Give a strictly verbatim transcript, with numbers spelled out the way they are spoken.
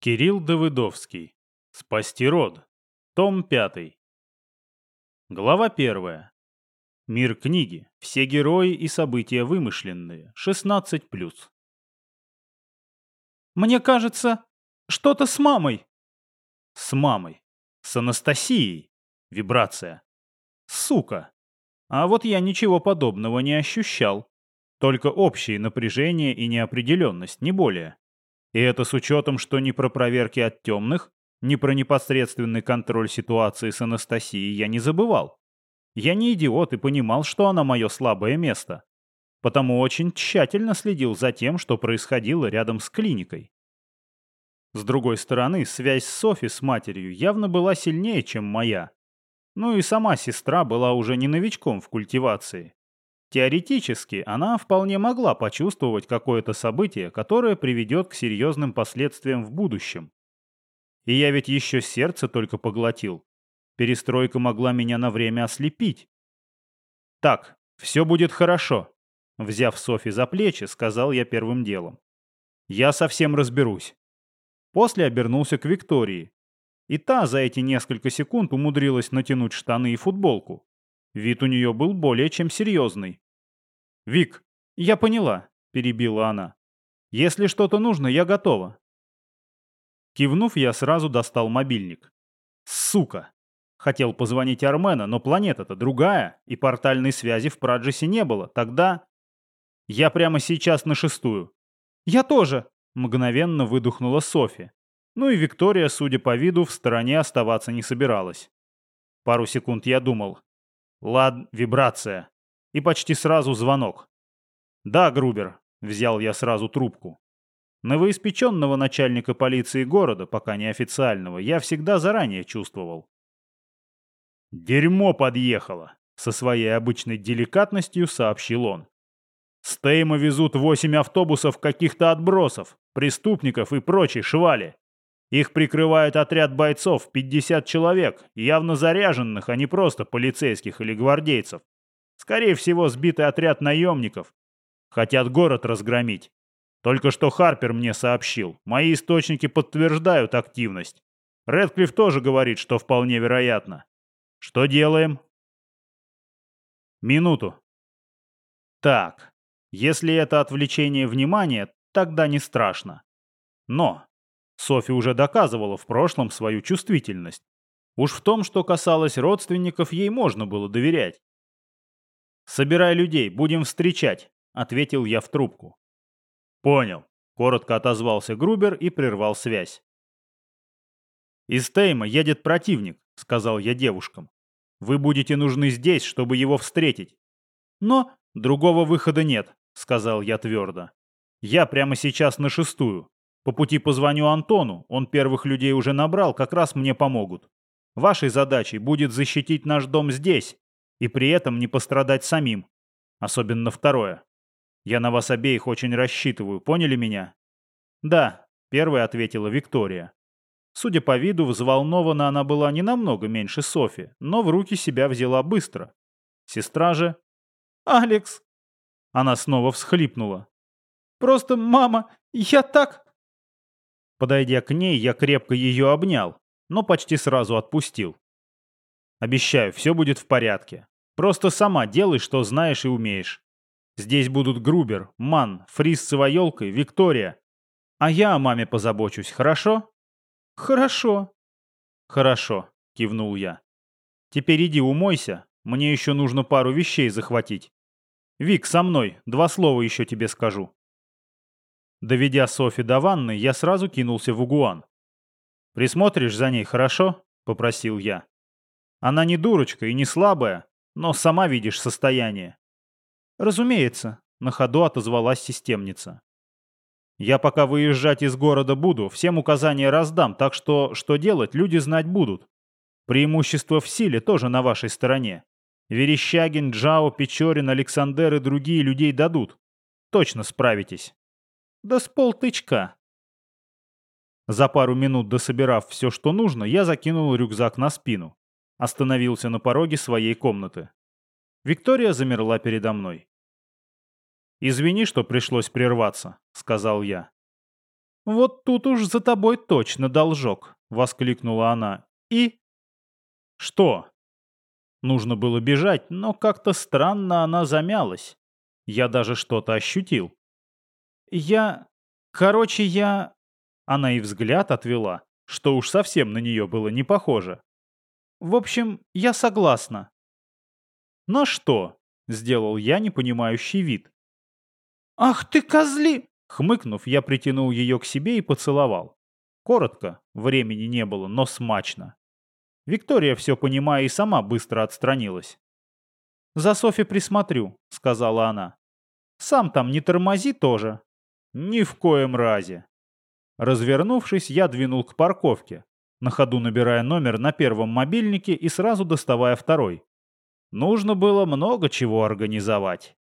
Кирилл Давыдовский. Спасти род. Том пятый. Глава первая. Мир книги. Все герои и события вымышленные. шестнадцать плюс. Мне кажется, что-то с мамой. С мамой. С Анастасией. Вибрация. Сука. А вот я ничего подобного не ощущал. Только общее напряжение и неопределенность, не более. И это с учетом, что ни про проверки от темных, ни про непосредственный контроль ситуации с Анастасией я не забывал. Я не идиот и понимал, что она мое слабое место. Потому очень тщательно следил за тем, что происходило рядом с клиникой. С другой стороны, связь Софи с матерью явно была сильнее, чем моя. Ну и сама сестра была уже не новичком в культивации. Теоретически, она вполне могла почувствовать какое-то событие, которое приведет к серьезным последствиям в будущем. И я ведь еще сердце только поглотил. Перестройка могла меня на время ослепить. «Так, все будет хорошо», — взяв Софи за плечи, сказал я первым делом. «Я совсем разберусь». После обернулся к Виктории. И та за эти несколько секунд умудрилась натянуть штаны и футболку. Вид у нее был более чем серьезный. «Вик, я поняла», — перебила она. «Если что-то нужно, я готова». Кивнув, я сразу достал мобильник. Сука! Хотел позвонить Армена, но планета-то другая, и портальной связи в Праджисе не было. Тогда... Я прямо сейчас на шестую. Я тоже, Мгновенно выдохнула Софи. Ну и Виктория, судя по виду, в стороне оставаться не собиралась. Пару секунд я думал. Ладно, вибрация. И почти сразу звонок. «Да, Грубер», — взял я сразу трубку. Новоиспеченного начальника полиции города, пока неофициального, я всегда заранее чувствовал. «Дерьмо подъехало», — со своей обычной деликатностью сообщил он. «С Тейма везут восемь автобусов каких-то отбросов, преступников и прочей швали. Их прикрывает отряд бойцов, пятьдесят человек, явно заряженных, а не просто полицейских или гвардейцев. Скорее всего, сбитый отряд наемников. Хотят город разгромить. Только что Харпер мне сообщил. Мои источники подтверждают активность. Рэдклифф тоже говорит, что вполне вероятно. Что делаем?» «Минуту». Так, если это отвлечение внимания, тогда не страшно. Но Софи уже доказывала в прошлом свою чувствительность. Уж в том, что касалось родственников, ей можно было доверять. «Собирай людей, будем встречать», — ответил я в трубку. «Понял», — коротко отозвался Грубер и прервал связь. «Из Тейма едет противник», — сказал я девушкам. «Вы будете нужны здесь, чтобы его встретить». «Но другого выхода нет», — сказал я твердо. «Я прямо сейчас на шестую. По пути позвоню Антону, он первых людей уже набрал, как раз мне помогут. Вашей задачей будет защитить наш дом здесь и при этом не пострадать самим. Особенно второе. Я на вас обеих очень рассчитываю, поняли меня?» «Да», — первой ответила Виктория. Судя по виду, взволнована она была не намного меньше Софи, но в руки себя взяла быстро. Сестра же... Алекс. Она снова всхлипнула. Просто, мама, я так... Подойдя к ней, я крепко ее обнял, но почти сразу отпустил. «Обещаю, все будет в порядке. Просто сама делай, что знаешь и умеешь. Здесь будут Грубер, Ман, Фриз с Ивоелкой, Виктория. А я о маме позабочусь, хорошо?» Хорошо. «Хорошо», — кивнул я. «Теперь иди умойся, мне еще нужно пару вещей захватить. Вик, со мной, два слова еще тебе скажу». Доведя Софи до ванны, я сразу кинулся в Угуан. «Присмотришь за ней, хорошо?» — попросил я. «Она не дурочка и не слабая, но сама видишь состояние». «Разумеется», — на ходу отозвалась системница. «Я пока выезжать из города буду, всем указания раздам, так что, что делать, люди знать будут. Преимущество в силе тоже на вашей стороне. Верещагин, Джао, Печорин, Александр и другие людей дадут. Точно справитесь». «Да с полтычка». За пару минут дособирав все, что нужно, я закинул рюкзак на спину. Остановился на пороге своей комнаты. Виктория замерла передо мной. «Извини, что пришлось прерваться», — сказал я. «Вот тут уж за тобой точно должок», — воскликнула она. «И?» «Что?» Нужно было бежать, но как-то странно она замялась. Я даже что-то ощутил. «Я... Короче, я...» Она и взгляд отвела, что уж совсем на нее было не похоже. «В общем, я согласна». «На что?» — сделал я непонимающий вид. «Ах ты, козли!» Хмыкнув, я притянул ее к себе и поцеловал. Коротко, времени не было, но смачно. Виктория, все понимая, и сама быстро отстранилась. «За Софи присмотрю», — сказала она. «Сам там не тормози тоже». «Ни в коем разе». Развернувшись, я двинул к парковке, на ходу набирая номер на первом мобильнике и сразу доставая второй. Нужно было много чего организовать.